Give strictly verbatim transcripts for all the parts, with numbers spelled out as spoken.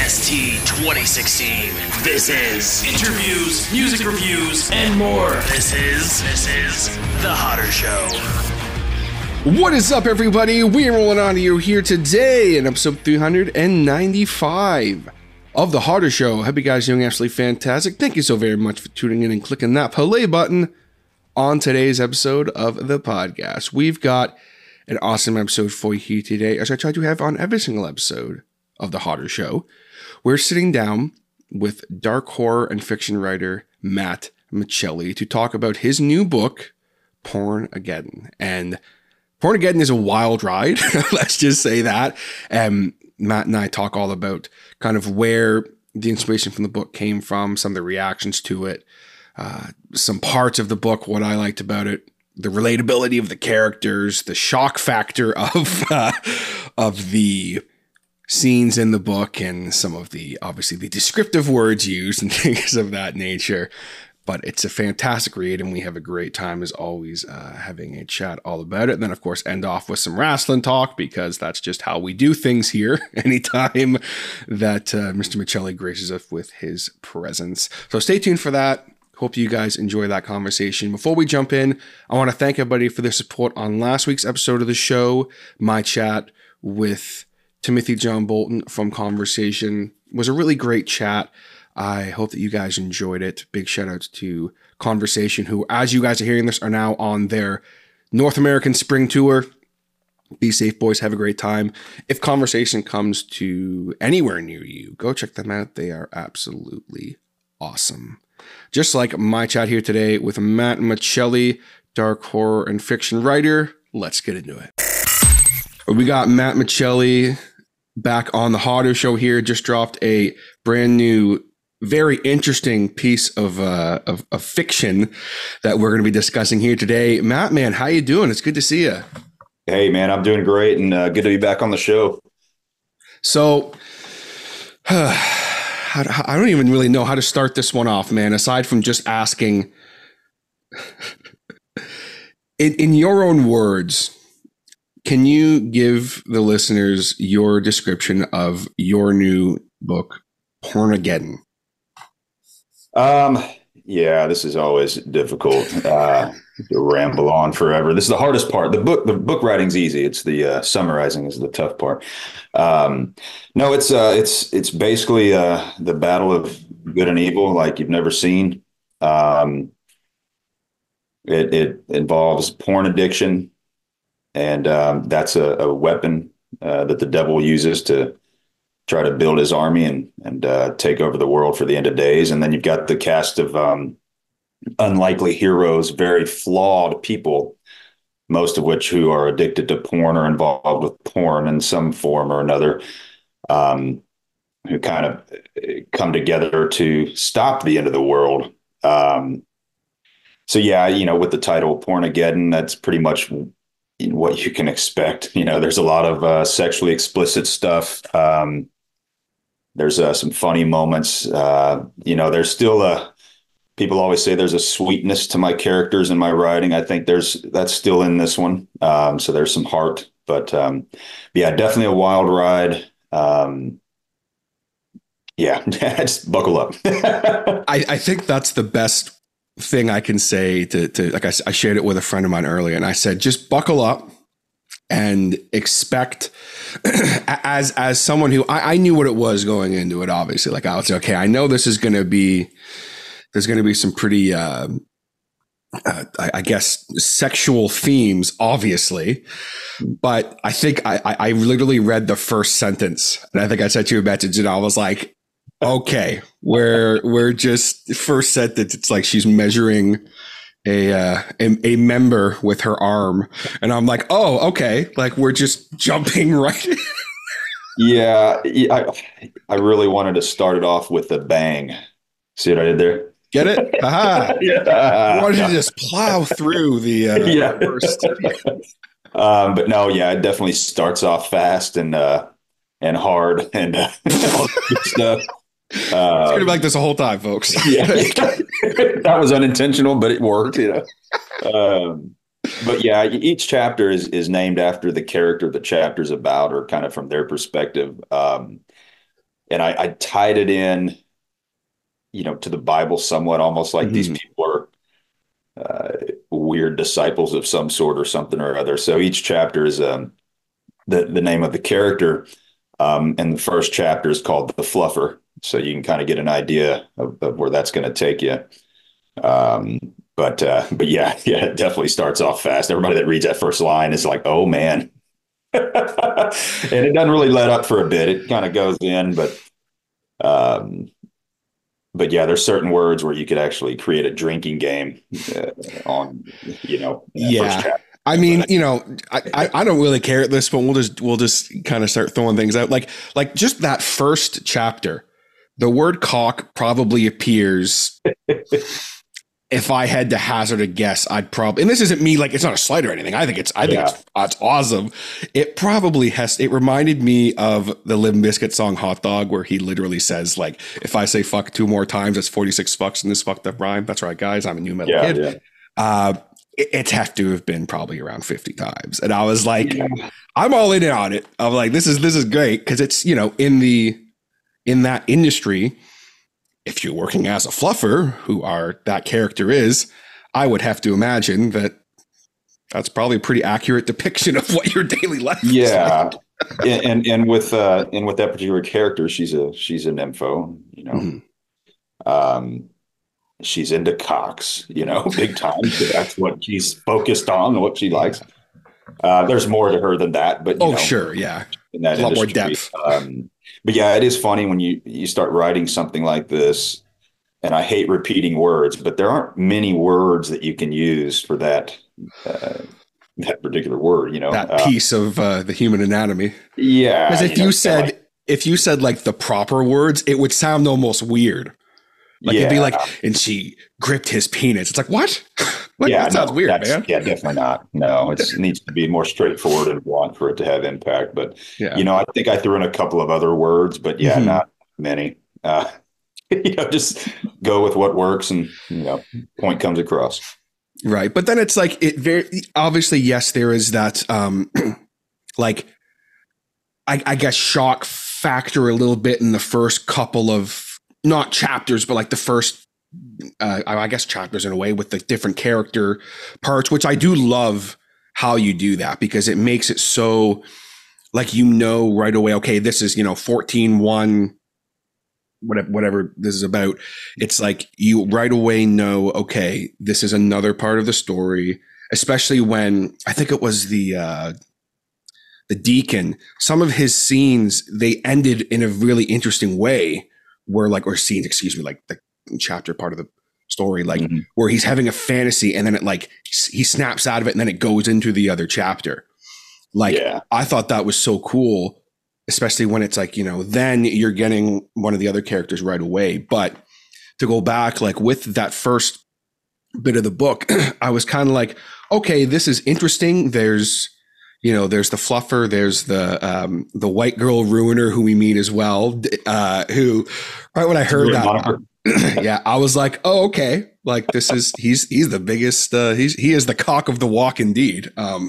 S T twenty sixteen. This is interviews, music reviews, and more. This is, this is The Hodder Show. What is up, everybody? We are rolling on to you here today in episode three ninety-five of The Hodder Show. Hope you guys are doing absolutely fantastic. Thank you so very much for tuning in and clicking that play button on today's episode of the podcast. We've got an awesome episode for you here today, as I try to have on every single episode of The Hodder Show. We're sitting down with dark horror and fiction writer Matt Michelli to talk about his new book, Pornageddon. And Pornageddon is a wild ride, let's just say that. Um, Matt and I talk all about kind of where the inspiration from the book came from, some of the reactions to it, uh, some parts of the book, what I liked about it, the relatability of the characters, the shock factor of uh, of the scenes in the book, and some of the, obviously, the descriptive words used and things of that nature. But it's a fantastic read, and we have a great time, as always, uh, having a chat all about it. And then, of course, end off with some wrestling talk, because that's just how we do things here anytime that uh, Mister Michelli graces us with his presence. So stay tuned for that. Hope you guys enjoy that conversation. Before we jump in, I want to thank everybody for their support on last week's episode of the show. My chat with Timothy John Bolton from Conversation was a really great chat. I hope that you guys enjoyed it. Big shout out to Conversation, who, as you guys are hearing this, are now on their North American spring tour. Be safe, boys. Have a great time. If Conversation comes to anywhere near you, go check them out. They are absolutely awesome. Just like my chat here today with Matt Michelli, dark horror and fiction writer. Let's get into it. We got Matt Michelli back on the Hodder Show here. Just dropped a brand new, very interesting piece of, uh, of of fiction that we're going to be discussing here today. Matt, man, how you doing? It's good to see you. Hey, man, I'm doing great, and uh, good to be back on the show. So, uh, I don't even really know how to start this one off, man, aside from just asking, in, in your own words, can you give the listeners your description of your new book, Pornageddon? Um, yeah, this is always difficult uh, to ramble on forever. This is the hardest part. The book, the book writing's easy. It's the uh, summarizing is the tough part. Um, no, it's uh, it's it's basically uh, the battle of good and evil, like you've never seen. Um, it it involves porn addiction, and um, that's a, a weapon uh, that the devil uses to try to build his army and and uh, take over the world for the end of days. And then you've got the cast of um, unlikely heroes, very flawed people, most of which who are addicted to porn or involved with porn in some form or another, um, who kind of come together to stop the end of the world. Um, so, yeah, you know, with the title Pornageddon, that's pretty much what you can expect. You know, there's a lot of uh, sexually explicit stuff. Um, there's uh, some funny moments. Uh, you know, there's still a, people always say there's a sweetness to my characters and my writing. I think there's, that's still in this one. Um, so there's some heart, but um, yeah, definitely a wild ride. Um, yeah, just buckle up. I, I think that's the best thing I can say to, to like I, I shared it with a friend of mine earlier, and I said, just buckle up and expect as, as someone who I, I knew what it was going into it, obviously, like I was like, okay, I know this is going to be, there's going to be some pretty, uh, uh, I, I guess, sexual themes, obviously, but I think I, I, I literally read the first sentence, and I think I sent you a message, and I was like, okay, we're we're just first sentence. It's like she's measuring a, uh, a a member with her arm, and I'm like, oh, okay, like we're just jumping right in. Yeah, I I really wanted to start it off with a bang. See what I did there? Get it? Aha! Yeah. I wanted to just plow through the uh, yeah. first. um, but no, yeah, it definitely starts off fast and uh, and hard and uh, all that good stuff. It's uh, gonna be like this the whole time, folks. Yeah, that was unintentional, but it worked. You know. Um, but yeah, each chapter is is named after the character the chapter's about, or kind of from their perspective. Um, and I, I tied it in, you know, to the Bible somewhat, almost like these Mhm. people are uh, weird disciples of some sort or something or other. So each chapter is um, the the name of the character, um, and the first chapter is called The Fluffer. So you can kind of get an idea of, of where that's going to take you. Um, but uh, but yeah, yeah, it definitely starts off fast. Everybody that reads that first line is like, oh man. And it doesn't really let up for a bit. It kind of goes in, but um, but yeah, there's certain words where you could actually create a drinking game uh, on, you know, in that first Yeah. chapter. I mean, you know, I, I, I don't really care at this point. We'll just we'll just kind of start throwing things out. Like like just that first chapter, the word cock probably appears. If I had to hazard a guess, I'd probably, and this isn't me, like, it's not a slight or anything. I think it's, I think Yeah. it's, it's awesome. It probably has, it reminded me of the Limp Bizkit song Hot Dog, where he literally says, like, if I say fuck two more times, that's forty-six fucks in this fucked up rhyme. That's right, guys. I'm a new metal Yeah, kid. yeah. Uh, it, it's have to have been probably around fifty times. And I was like, Yeah. I'm all in on it. I'm like, this is, this is great. Cause it's, you know, in the, in that industry, if you're working as a fluffer, who are that character is, I would have to imagine that that's probably a pretty accurate depiction of what your daily life is Yeah. like. and, and and with uh and with that particular character, she's a she's an nympho, you know. Mm-hmm. Um she's into cocks, you know, big time. So that's what she's focused on, what she likes. Uh there's more to her than that, but you Oh, know, sure, yeah. in that A lot more industry. depth. Um but yeah, it is funny when you you start writing something like this, and I hate repeating words, but there aren't many words that you can use for that uh, that particular word, you know. That Uh, piece of uh, the human anatomy. yeah. Because if you know, you it's kinda said like- if you said like the proper words, it would sound almost weird. Like it'd be Yeah. like, and she gripped his penis. It's like, what? Like, yeah, that sounds no, weird, that's- man. Yeah, definitely not. No, it's, it needs to be more straightforward and blunt for it to have impact. But Yeah. you know, I think I threw in a couple of other words, but yeah, Mhm. not many. Uh, you know, just go with what works, and you know, point comes across. Right. But then it's like it very obviously, yes, there is that um like I, I guess shock factor a little bit in the first couple of not chapters, but like the first uh, I guess chapters in a way with the different character parts, which I do love how you do that because it makes it so like, you know, right away, okay, this is, you know, fourteen one, whatever, whatever this is about. It's like you right away know, okay, this is another part of the story, especially when I think it was the, uh, the deacon, some of his scenes, they ended in a really interesting way where like, or scenes, excuse me, like the chapter part of the story, like Mhm. where he's having a fantasy and then it like, he snaps out of it and then it goes into the other chapter. Like, Yeah. I thought that was so cool, especially when it's like, you know, then you're getting one of the other characters right away. But to go back, like with that first bit of the book, I was kind of like, okay, this is interesting. There's, you know, there's the fluffer, there's the um, the white girl ruiner who we meet as well. Uh, who, right when I heard Great that, moniker. yeah, I was like, oh, okay, like this is he's he's the biggest. Uh, he's he is the cock of the walk, indeed. Um,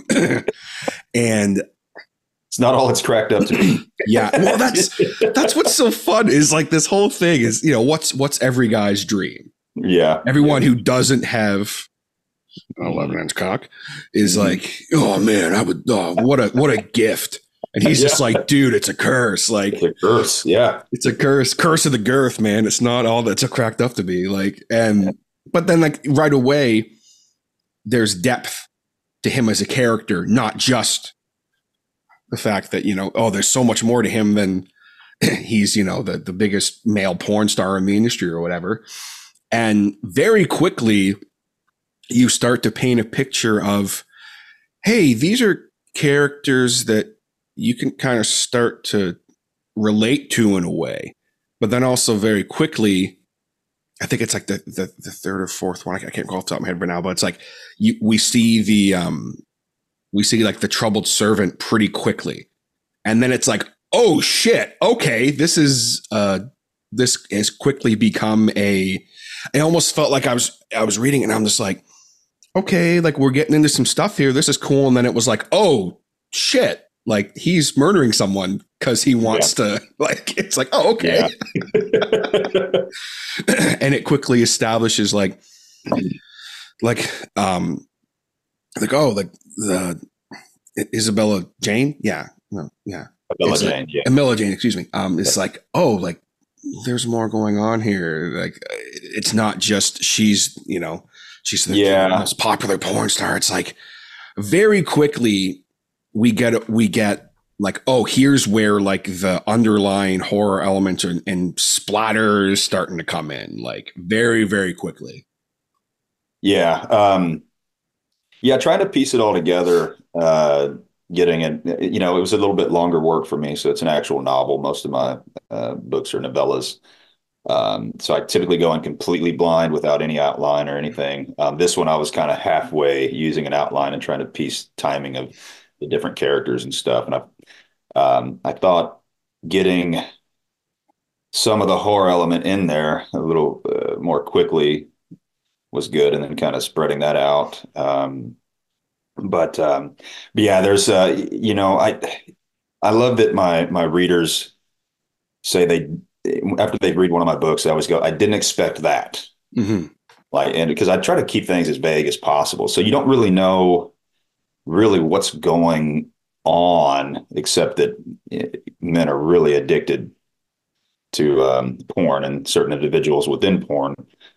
and It's not all it's cracked up to be. yeah, well, that's that's what's so fun is like this whole thing is, you know, what's what's every guy's dream. Yeah. Everyone who doesn't have an eleven inch cock is like, oh man, I would, oh, what a what a gift. And he's just Yeah. like, dude, it's a curse. Like It's a curse. Yeah. it's a curse, curse of the girth, man. It's not all that's cracked up to be. Like, and but then like right away, there's depth to him as a character, not just the fact that, you know, oh, there's so much more to him than he's, you know, the, the biggest male porn star in the industry or whatever. And very quickly, you start to paint a picture of, hey, these are characters that you can kind of start to relate to in a way. But then also very quickly, I think it's like the the, the third or fourth one. I can't recall off the top of my head right now, but it's like you, we see the um, we see like the troubled servant pretty quickly, and then it's like, oh shit, okay, this is uh, this has quickly become a. It almost felt like I was I was reading it and I'm just like, okay, like we're getting into some stuff here. This is cool, and then it was like, oh shit, like he's murdering someone because he wants yeah. to, like, it's like, oh, okay. Yeah. And it quickly establishes like, like, um, like, oh, like the Isabella Jane. Yeah. No, yeah. Isabella Jane. Like, yeah. Isabella Jane, excuse me. Um, it's yeah. like, oh, like there's more going on here. Like it's not just she's, you know, she's the yeah. most popular porn star. It's like very quickly we get, we get like, oh, here's where like the underlying horror elements and, and splatter is starting to come in like very, very quickly. Yeah. Um, yeah. Trying to piece it all together, uh, getting it, you know, it was a little bit longer work for me. So it's an actual novel. Most of my uh, books are novellas. Um, so I typically go in completely blind without any outline or anything. Um, this one, I was kind of halfway using an outline and trying to piece timing of the different characters and stuff. And I, um, I thought getting some of the horror element in there a little uh, more quickly was good, and then kind of spreading that out. Um, but, um, but yeah, there's, uh, you know, I, I love that my, my readers say they, after they read one of my books, I always go, I didn't expect that. Mm-hmm. Like, and because I try to keep things as vague as possible. So you don't really know really what's going on, except that men are really addicted to um, porn and certain individuals within porn.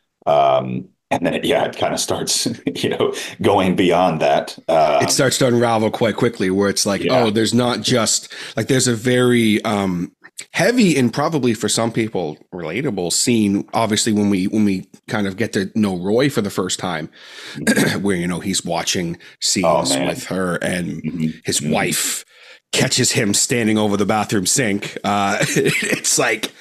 Um, And then, it, yeah, it kind of starts, you know, going beyond that. Um, it starts to unravel quite quickly where it's like, yeah. oh, there's not just like there's a very um, heavy and probably for some people relatable scene. Obviously, when we when we kind of get to know Roy for the first time, mm-hmm. where, you know, he's watching scenes oh, with her and mm-hmm. his mm-hmm. wife catches him standing over the bathroom sink. Uh, it's like,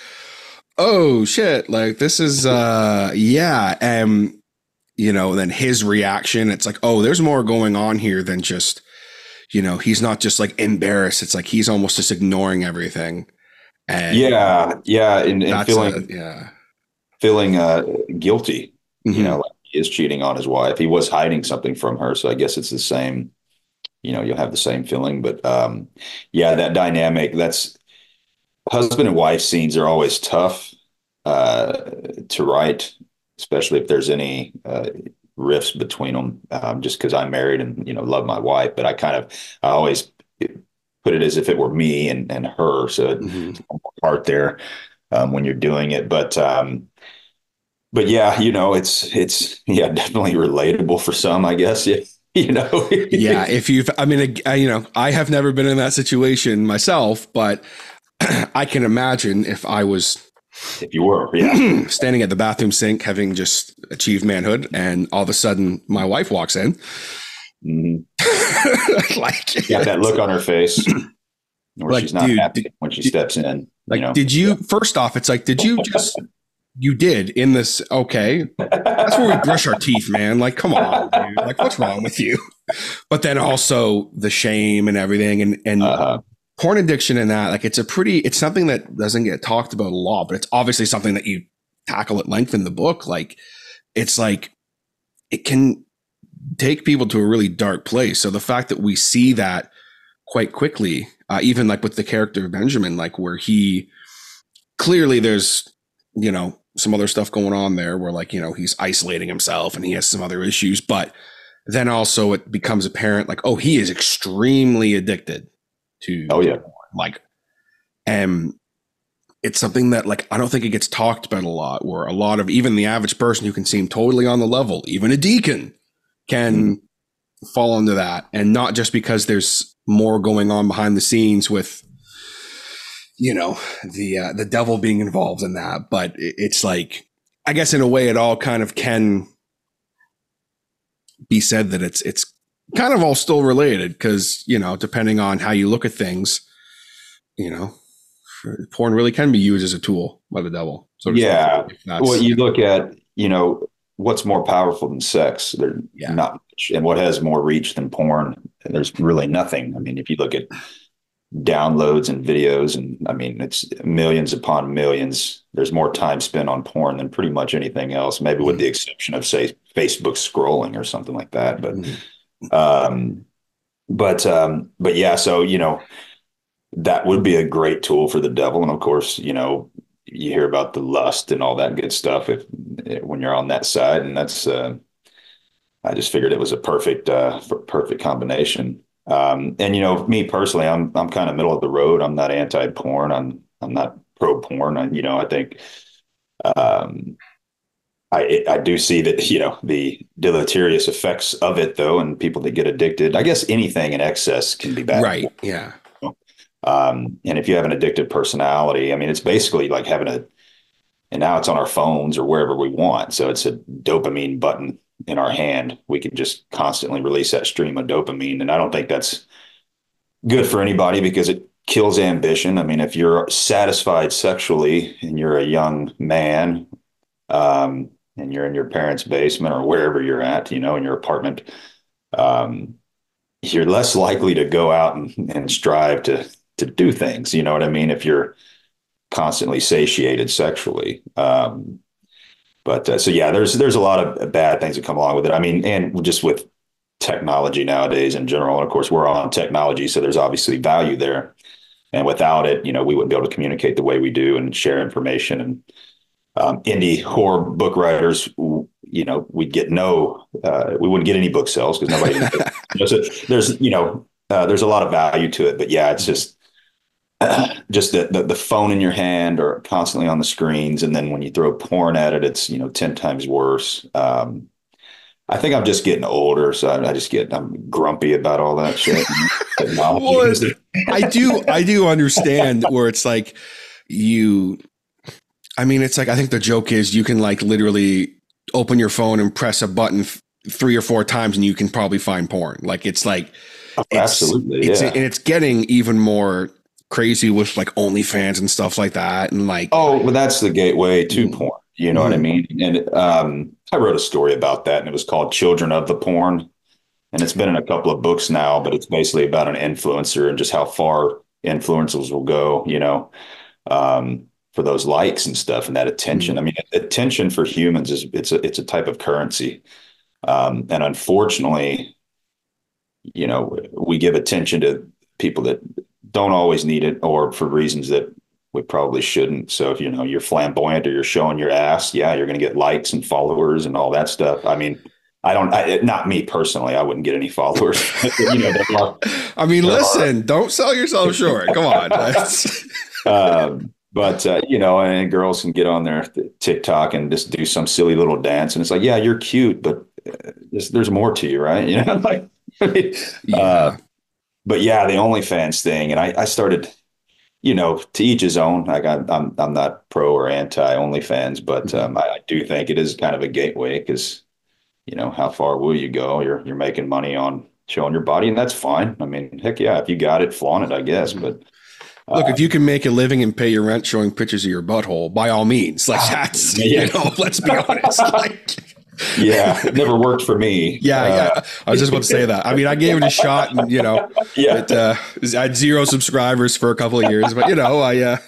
oh, shit, like this is, uh, yeah. And, you know, then his reaction, it's like, oh, there's more going on here than just, you know, he's not just like embarrassed. It's like he's almost just ignoring everything. And yeah, yeah, and, and feeling, a, yeah, feeling uh, guilty. Mm-hmm. You know, like he is cheating on his wife. He was hiding something from her, so I guess it's the same. You know, you'll have the same feeling, but um, yeah, that dynamic. That's husband and wife scenes are always tough uh, to write, especially if there's any uh, rifts between them, um, just because I'm married and, you know, love my wife. But I kind of, I always put it as if it were me and, and her. So mm-hmm. it's part there um, when you're doing it. But, um, but yeah, you know, it's, it's, yeah, definitely relatable for some, I guess. Yeah. You know, yeah. If you've, I mean, I, you know, I have never been in that situation myself, but I can imagine if I was, If you were, yeah, standing at the bathroom sink, having just achieved manhood, and all of a sudden my wife walks in, mm-hmm. like got that look on her face, where like, she's not dude, happy did, when she steps in. Like, you know? did you? Yeah. First off, it's like, did you just? You did in this. Okay, that's where we brush our teeth, man. Like, come on, dude. Like, what's wrong with you? But then also the shame and everything, and and. Uh-huh. Porn addiction and that, like it's a pretty, it's something that doesn't get talked about a lot, but it's obviously something that you tackle at length in the book. Like it's like, it can take people to a really dark place. So the fact that we see that quite quickly, uh, even like with the character of Benjamin, like where he clearly there's, you know, some other stuff going on there where like, you know, he's isolating himself and he has some other issues, but then also it becomes apparent like, oh, he is extremely addicted to oh yeah like and it's something that like I don't think it gets talked about a lot, where a lot of even the average person who can seem totally on the level, even a deacon, can mm-hmm. fall into that, and not just because there's more going on behind the scenes with, you know, the uh, the devil being involved in that, but it's like, I guess in a way it all kind of can be said that it's it's kind of all still related, because, you know, depending on how you look at things, you know, porn really can be used as a tool by the devil. So yeah. Well, you look at, you know, what's more powerful than sex? There's yeah. not much. And what has more reach than porn? There's really nothing. I mean, if you look at downloads and videos, and I mean, it's millions upon millions. There's more time spent on porn than pretty much anything else, maybe mm-hmm. with the exception of, say, Facebook scrolling or something like that. But mm-hmm. Um, but um, but yeah, so you know that would be a great tool for the devil, and of course, you know, you hear about the lust and all that good stuff if when you're on that side, and that's uh, I just figured it was a perfect uh, perfect combination. Um, and you know, me personally, I'm I'm kind of middle of the road. I'm not anti-porn. I'm I'm not pro-porn. I, you know, I think um, I I do see that you know the deleterious effects of it though, and people that get addicted. I guess anything in excess can be bad. Right. Yeah. Um, and if you have an addictive personality, I mean, it's basically like having a, and now it's on our phones or wherever we want. So it's a dopamine button in our hand. We can just constantly release that stream of dopamine. And I don't think that's good for anybody because it kills ambition. I mean, if you're satisfied sexually and you're a young man, um, and you're in your parents' basement or wherever you're at, you know, in your apartment, um, you're less likely to go out and, and strive to to do things. You know what I mean? If you're constantly satiated sexually. Um, but uh, so yeah, there's there's a lot of bad things that come along with it. I mean, and just with technology nowadays in general, and of course we're on technology, so there's obviously value there. And without it, you know, we wouldn't be able to communicate the way we do and share information. And um, indie horror book writers, you know, we'd get no, uh, we wouldn't get any book sales because nobody. You know, so there's, you know, uh, there's a lot of value to it, but yeah, it's just uh, just the, the the phone in your hand or constantly on the screens, and then when you throw porn at it, it's you know ten times worse. Um, I think I'm just getting older, so I, I just get I'm grumpy about all that shit. Well, I do I do understand where it's like you. I mean, it's like I think the joke is you can like literally open your phone and press a button f- three or four times, and you can probably find porn. Like it's like oh, it's, absolutely, it's, yeah. And it's getting even more crazy with like OnlyFans and stuff like that, and like oh, well, that's the gateway to mm-hmm. porn. You know mm-hmm. what I mean? And um, I wrote a story about that, and it was called "Children of the Porn." And it's been in a couple of books now, but it's basically about an influencer and just how far influencers will go, you know, um, for those likes and stuff and that attention. Mm-hmm. I mean, attention for humans is it's a it's a type of currency. Um, and unfortunately, you know, we give attention to people that don't always need it or for reasons that we probably shouldn't. So if you know you're flamboyant or you're showing your ass, yeah, you're going to get likes and followers and all that stuff. I mean, I don't, I, not me personally. I wouldn't get any followers. you know, are, I mean, listen, are. Don't sell yourself short. Come on. um, but, uh, you know, and girls can get on their TikTok and just do some silly little dance. And it's like, yeah, you're cute, but there's, there's more to you, right? You know, like, I mean, yeah. Uh, but yeah, the OnlyFans thing. And I, I started, you know, to each his own. Like I, I'm, I'm not pro or anti OnlyFans, but um, I, I do think it is kind of a gateway because, you know, how far will you go? You're you're making money on showing your body, and that's fine. I mean, heck yeah, if you got it, flaunt it, I guess. But uh, look, if you can make a living and pay your rent showing pictures of your butthole, by all means, like that's yeah. you know, let's be honest. Like, yeah, it never worked for me. Yeah, uh, yeah. I was just about to say that. I mean, I gave it a shot, and you know, yeah, it, uh, I had zero subscribers for a couple of years, but you know, I. Uh,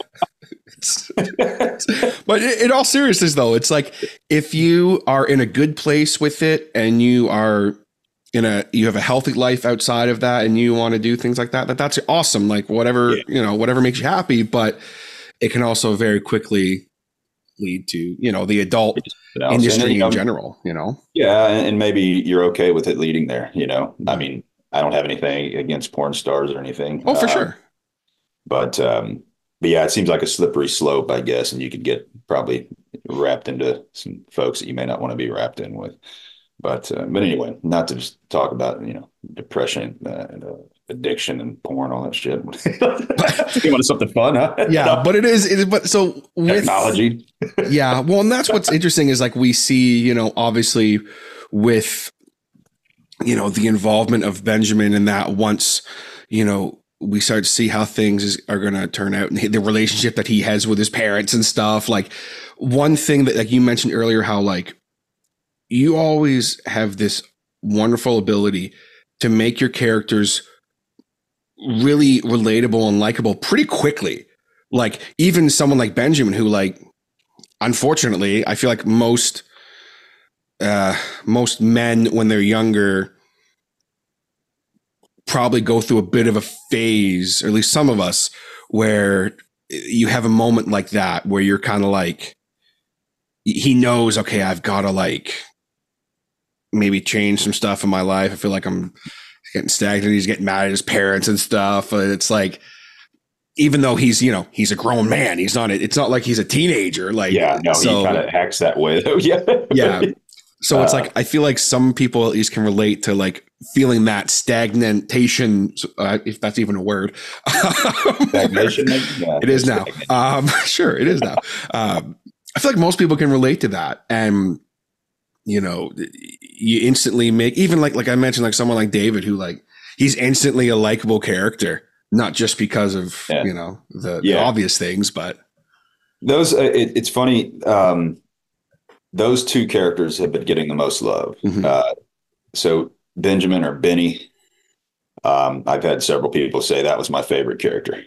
but in all seriousness, though, it's like if you are in a good place with it and you are in a you have a healthy life outside of that and you want to do things like that, that that's awesome. Like whatever, yeah. you know, whatever makes you happy. But it can also very quickly lead to, you know, the adult industry then, you know, in general, you know? Yeah. And maybe you're okay with it leading there, you know? I mean, I don't have anything against porn stars or anything. Oh, for uh, sure. But, um, But yeah, it seems like a slippery slope, I guess, and you could get probably wrapped into some folks that you may not want to be wrapped in with. But uh, but anyway, not to just talk about you know depression uh, and uh, addiction and porn, all that shit. You want something fun, huh? Yeah, no. But it is. It is but so with, technology. Yeah, well, and that's what's interesting is like we see, you know, obviously with you know the involvement of Benjamin and that once you know. we start to see how things is, are going to turn out and the relationship that he has with his parents and stuff. Like one thing that, like you mentioned earlier, how like you always have this wonderful ability to make your characters really relatable and likable pretty quickly. Like even someone like Benjamin, who like, unfortunately, I feel like most, uh, most men when they're younger probably go through a bit of a phase, or at least some of us, where you have a moment like that where you're kind of like, he knows, okay, I've got to like maybe change some stuff in my life. I feel like I'm getting stagnant. He's getting mad at his parents and stuff. And it's like, even though he's, you know, he's a grown man, he's not, it's not like he's a teenager. Like, yeah, no, so, he kind of acts that way though. Yeah. Yeah. So it's Uh, like, I feel like some people at least can relate to like feeling that stagnation, uh, if that's even a word. Stagnation, maybe? Yeah, It is now. stagnant. Um, sure, it is now. Um, I feel like most people can relate to that. And, you know, you instantly make, even like, like I mentioned, like someone like David, who like, he's instantly a likable character, not just because of, Yeah. you know, the, Yeah. the obvious things, but. Those, uh, it, it's funny. Um, those two characters have been getting the most love. Mhm. Uh, so Benjamin or Benny, um, I've had several people say that was my favorite character.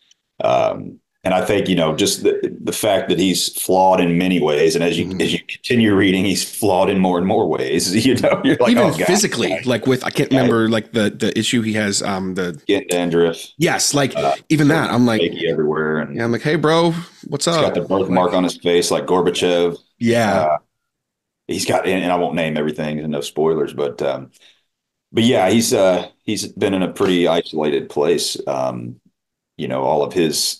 Um, and I think, you know, just the, the fact that he's flawed in many ways. And as you, Mhm. as you continue reading, he's flawed in more and more ways, you know, you're like, Even oh, God, physically, God. like with, I can't Yeah. remember like the, the issue he has, um, the, Getting dandruff, yes, like Uh, even that, I'm like, achy everywhere. And yeah, I'm like, hey bro, what's he's up? got the birthmark on his face like Gorbachev. Yeah. Uh, he's got, and I won't name everything and no spoilers, but, um, but yeah, he's, uh, he's been in a pretty isolated place. Um, you know, all of his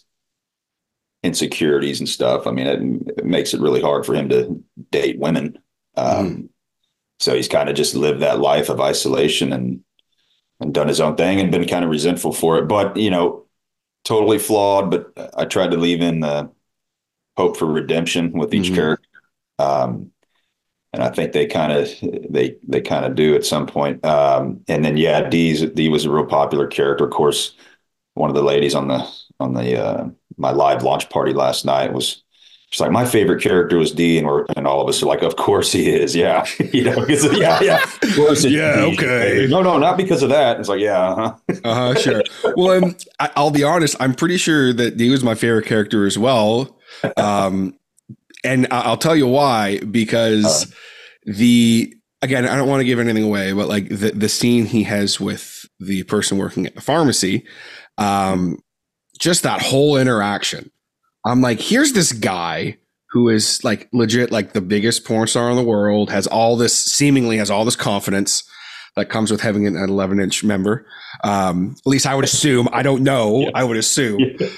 insecurities and stuff. I mean, it, it makes it really hard for him to date women. Um, Mhm. So he's kind of just lived that life of isolation and, and done his own thing and been kind of resentful for it, but, you know, totally flawed. But I tried to leave in the hope for redemption with each Mhm. character. Um, and I think they kind of, they, they kind of do at some point. Um, and then, yeah, Dee's, Dee was a real popular character. Of course, one of the ladies on the, on the, uh, my live launch party last night was, she's like, my favorite character was Dee, and we're, and all of us are like, of course he is. Yeah. You know, because yeah, yeah. Of course it's Yeah, Dee's okay. favorite. No, no, not because of that. It's like, yeah, uh-huh. Uh-huh, sure. Well, um, I, I'll be honest. I'm pretty sure that he was my favorite character as well. Um, and I- I'll tell you why, because Uh. the, again, I don't want to give anything away, but like the, the scene he has with the person working at the pharmacy, um, just that whole interaction. I'm like, here's this guy who is like legit, like the biggest porn star in the world, has all this, seemingly has all this confidence that comes with having an eleven inch member. Um, at least I would assume. I don't know. Yeah. I would assume.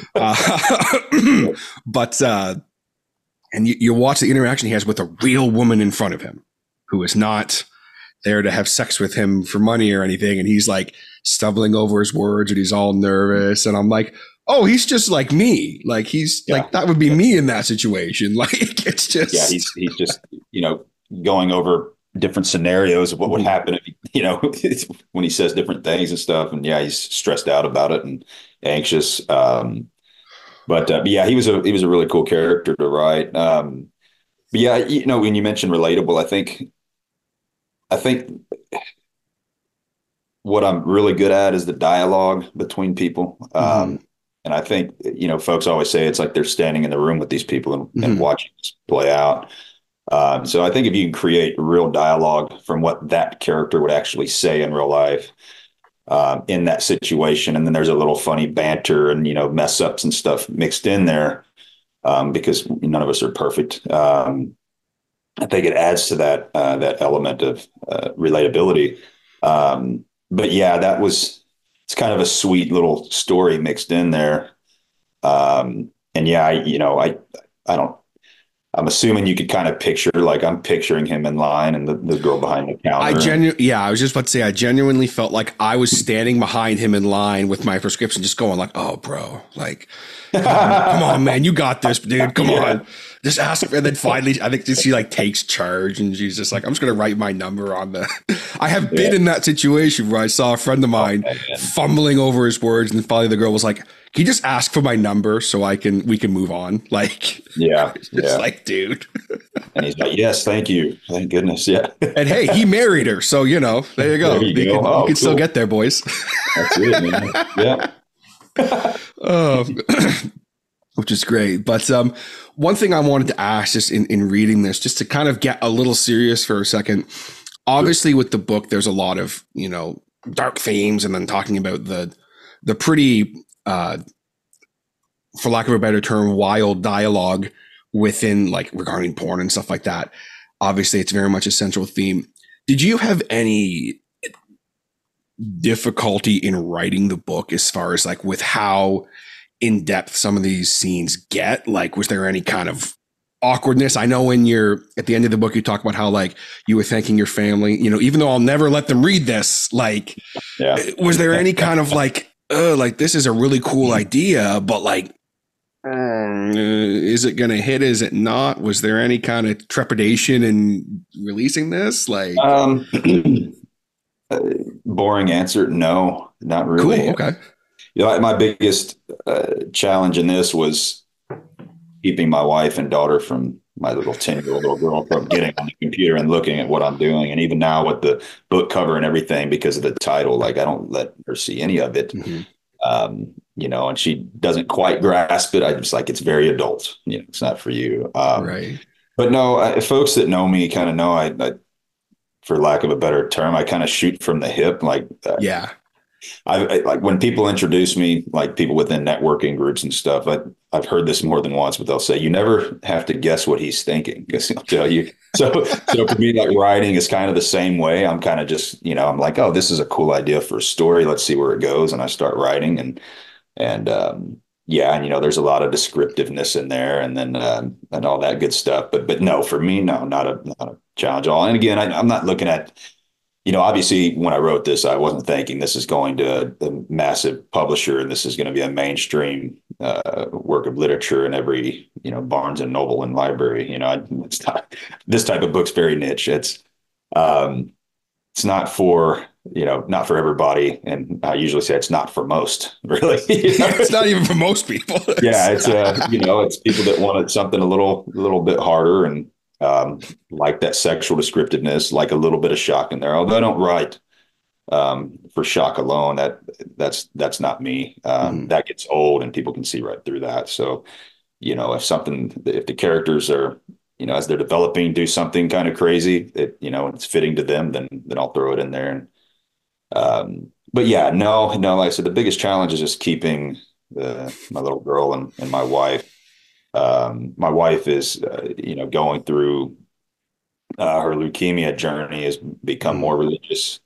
Uh, but, uh, and you, you watch the interaction he has with a real woman in front of him who is not there to have sex with him for money or anything. And he's like stumbling over his words and he's all nervous. And I'm like, oh, he's just like me. Like he's Yeah. like, that would be me in that situation. Like it's just, Yeah, he's he's just, you know, going over different scenarios of what would happen if, you know, when he says different things and stuff. And yeah, he's stressed out about it and anxious. Um, but, uh, but yeah, he was a he was a really cool character to write. Um, but yeah, you know, when you mentioned relatable, I think I think what I'm really good at is the dialogue between people. Um, Mhm. And I think, you know, folks always say it's like they're standing in the room with these people and, Mhm. and watching this play out. Um, so I think if you can create real dialogue from what that character would actually say in real life, um, in that situation, and then there's a little funny banter and, you know, mess ups and stuff mixed in there, um, because none of us are perfect. Um, I think it adds to that uh, that element of uh, relatability. Um, but yeah, that was it's kind of a sweet little story mixed in there. Um, and yeah, I, you know, I I don't. I'm assuming you could kind of picture, like I'm picturing him in line and the, the girl behind the counter. I genu- yeah, I was just about to say, I genuinely felt like I was standing behind him in line with my prescription, just going like, oh, bro, like, come on, come on, man, you got this, dude. Come Yeah. on. Just ask. And then finally, I think she like takes charge and she's just like, I'm just going to write my number on the, I have been Yeah. in that situation where I saw a friend of mine Oh, man. fumbling over his words. And then finally the girl was like, can you just ask for my number so I can, we can move on? Like, Yeah, it's yeah. like, dude. And he's like, yes, thank you. Thank goodness. Yeah. And hey, he married her. So, you know, there you go. There you You go. can, Oh, you can still cool. get there, boys. That's it, man. Yeah. Um, which is great. But um, one thing I wanted to ask just in, in reading this, just to kind of get a little serious for a second, obviously with the book, there's a lot of, you know, dark themes, and then talking about the the pretty, uh, for lack of a better term, wild dialogue within, like, regarding porn and stuff like that. Obviously, it's very much a central theme. Did you have any difficulty in writing the book as far as, like, with how in depth some of these scenes get? Like, was there any kind of awkwardness? I know when you're at the end of the book, you talk about how, like, you were thanking your family, you know, even though I'll never let them read this, like, yeah. Was there any kind of like, oh, like, this is a really cool idea, but like, uh, is it going to hit? Is it not? Was there any kind of trepidation in releasing this? Like, um, boring answer. No, not really. Cool. Okay. You know, my biggest uh, challenge in this was keeping my wife and daughter from my little ten year old little girl from getting on the computer and looking at what I'm doing. And even now with the book cover and everything, because of the title, like, I don't let her see any of it. Mm-hmm. Um, you know, and she doesn't quite grasp it. I just like, it's very adult, you know, it's not for you. Um, right. But no, I, folks that know me kind of know I, I, for lack of a better term, I kind of shoot from the hip. Like, uh, yeah, I, I like when people introduce me, like people within networking groups and stuff, I, I've heard this more than once, but they'll say, you never have to guess what he's thinking, because he'll tell you. So, so for me, like, writing is kind of the same way. I'm kind of just, you know, I'm like, oh, this is a cool idea for a story. Let's see where it goes. And I start writing, and, and, um, yeah. And, you know, there's a lot of descriptiveness in there, and then, um, and all that good stuff. But, but no, for me, no, not a, not a challenge at all. And again, I, I'm not looking at, you know, obviously when I wrote this, I wasn't thinking this is going to a, a massive publisher and this is going to be a mainstream uh, work of literature in every, you know, Barnes and Noble and library. You know, it's not, this type of book's very niche. It's, um, it's not for, you know, not for everybody. And I usually say it's not for most, really. You know? It's not even for most people. Yeah. It's, uh, you know, it's people that wanted something a little, a little bit harder, and, um, like that sexual descriptiveness, like a little bit of shock in there. Although I don't write um, for shock alone, that that's that's not me. Um, mm. That gets old, and people can see right through that. So, you know, if something, if the characters are, you know, as they're developing, do something kind of crazy, it, you know, it's fitting to them, then then I'll throw it in there. And, um, but yeah, no, no, like I said, the biggest challenge is just keeping uh, my little girl and, and my wife. Um, my wife is, uh, you know, going through uh, her leukemia journey, has become more religious.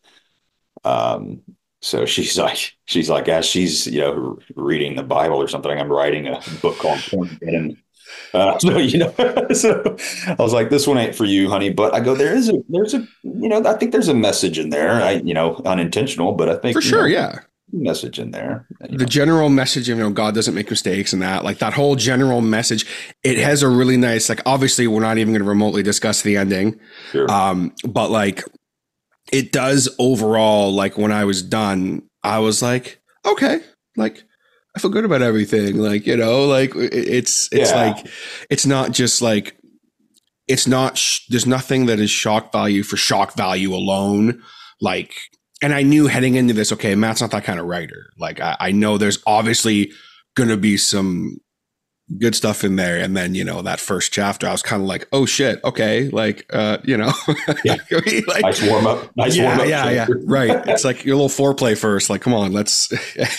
Um, so she's like, she's like, as she's, you know, reading the Bible or something, I'm writing a book called Porn. And uh, so, you know, so I was like, this one ain't for you, honey. But I go, there is a, there's a, you know, I think there's a message in there. I, you know, unintentional, but I think for sure, know, yeah. message in there. The know. general message of, you know, God doesn't make mistakes, and that, like, that whole general message, it has a really nice, like, obviously we're not even going to remotely discuss the ending. Sure. Um, but like, it does overall, like, when I was done, I was like, okay, like, I feel good about everything. Like, you know, like it's, it's yeah. like, it's not just like, it's not, sh- there's nothing that is shock value for shock value alone. Like, and I knew heading into this, okay, Matt's not that kind of writer. Like, I, I know there's obviously going to be some good stuff in there. And then, you know, that first chapter, I was kind of like, oh shit. Okay. Like, uh, you know, yeah. like, nice warm up. Nice yeah, warm up. Yeah. Yeah. Right. It's like your little foreplay first. Like, come on, let's.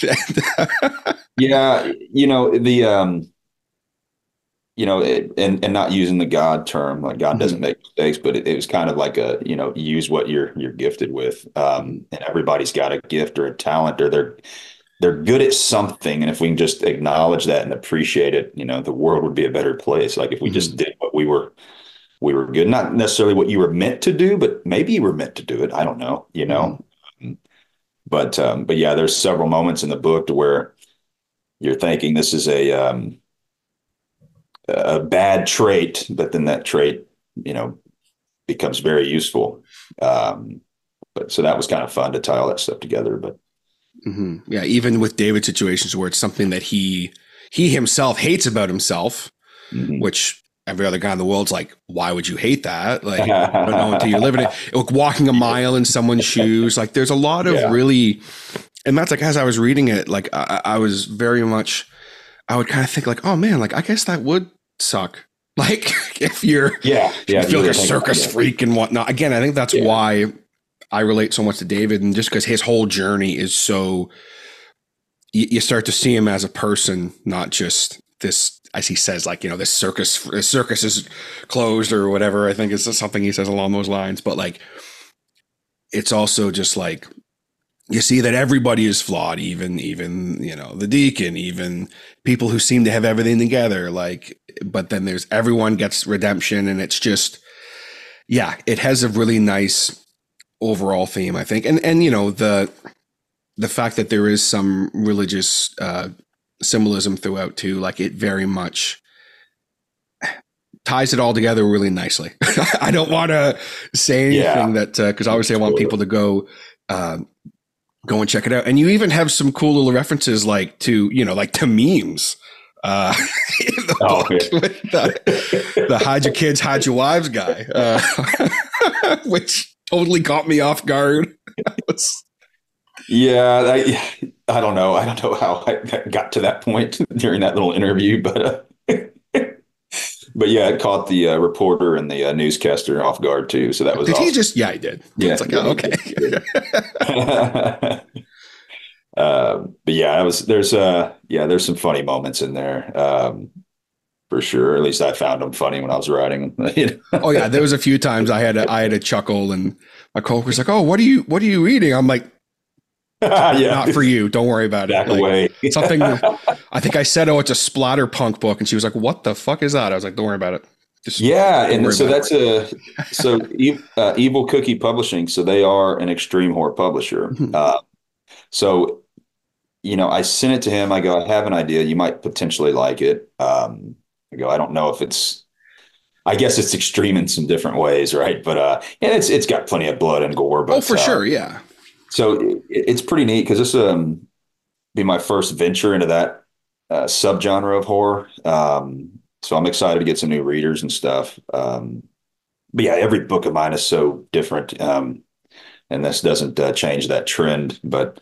yeah. You know, the, um, you know, it, and, and not using the God term, like God doesn't make mistakes, but it, it was kind of like a, you know, use what you're, you're gifted with. Um, and everybody's got a gift or a talent, or they're, they're good at something. And if we can just acknowledge that and appreciate it, you know, the world would be a better place. Like if we mm-hmm. just did what we were, we were good, not necessarily what you were meant to do, but maybe you were meant to do it. I don't know, you know, mm-hmm. but, um, but yeah, there's several moments in the book to where you're thinking this is a, um, a bad trait, but then that trait, you know, becomes very useful. Um, but so that was kind of fun to tie all that stuff together, but mm-hmm. yeah, even with David's situations where it's something that he, he himself hates about himself, mm-hmm. which every other guy in the world's like, why would you hate that? Like, I don't know until you're living it. Like walking a mile in someone's shoes. Like there's a lot of yeah. really, and that's like, as I was reading it, like I, I was very much, I would kind of think like, oh man, like, I guess that would suck. Like if you're, yeah, yeah, you feel like a circus freak and whatnot. Again, I think that's yeah. why I relate so much to David, and just because his whole journey is so, you, you start to see him as a person, not just this, as he says, like, you know, this circus, this circus is closed or whatever. I think it's something he says along those lines. But like, it's also just like, you see that everybody is flawed, even, even, you know, the deacon, even people who seem to have everything together. Like, but then there's everyone gets redemption, and it's just, yeah, it has a really nice overall theme, I think. And, and, you know, the, the fact that there is some religious uh, symbolism throughout too, like it very much ties it all together really nicely. I don't want to say anything yeah. that, uh, cause obviously I want people to go, uh, go and check it out. And you even have some cool little references, like to, you know, like to memes, uh, in the oh, book yeah. with the, the hide your kids, hide your wives guy, uh, which totally caught me off guard. yeah. I, I don't know. I don't know how I got to that point during that little interview, but, uh, but yeah, it caught the uh, reporter and the uh, newscaster off guard too. So that was did awesome. He just yeah he did yeah it's like oh, okay uh, but yeah, it was there's uh yeah there's some funny moments in there um, for sure. At least I found them funny when I was writing. Oh yeah, there was a few times I had a, I had a chuckle, and my coworker's like, "Oh, what are you what are you reading?" I'm like, yeah. Not for you. Don't worry about Back it. Like, away. something. I think I said, "Oh, it's a splatter punk book," and she was like, "What the fuck is that?" I was like, "Don't worry about it." Just yeah, and so that's it. a so uh, Evil Cookie Publishing. So they are an extreme horror publisher. Mm-hmm. Uh, so you know, I sent it to him. I go, "I have an idea. You might potentially like it." Um, I go, "I don't know if it's." I guess it's extreme in some different ways, right? But uh, and it's it's got plenty of blood and gore. But, oh, for uh, sure, yeah. So it, it's pretty neat because this um be my first venture into that uh, subgenre of horror. Um, so I'm excited to get some new readers and stuff. Um, but yeah, every book of mine is so different, um, and this doesn't uh, change that trend. But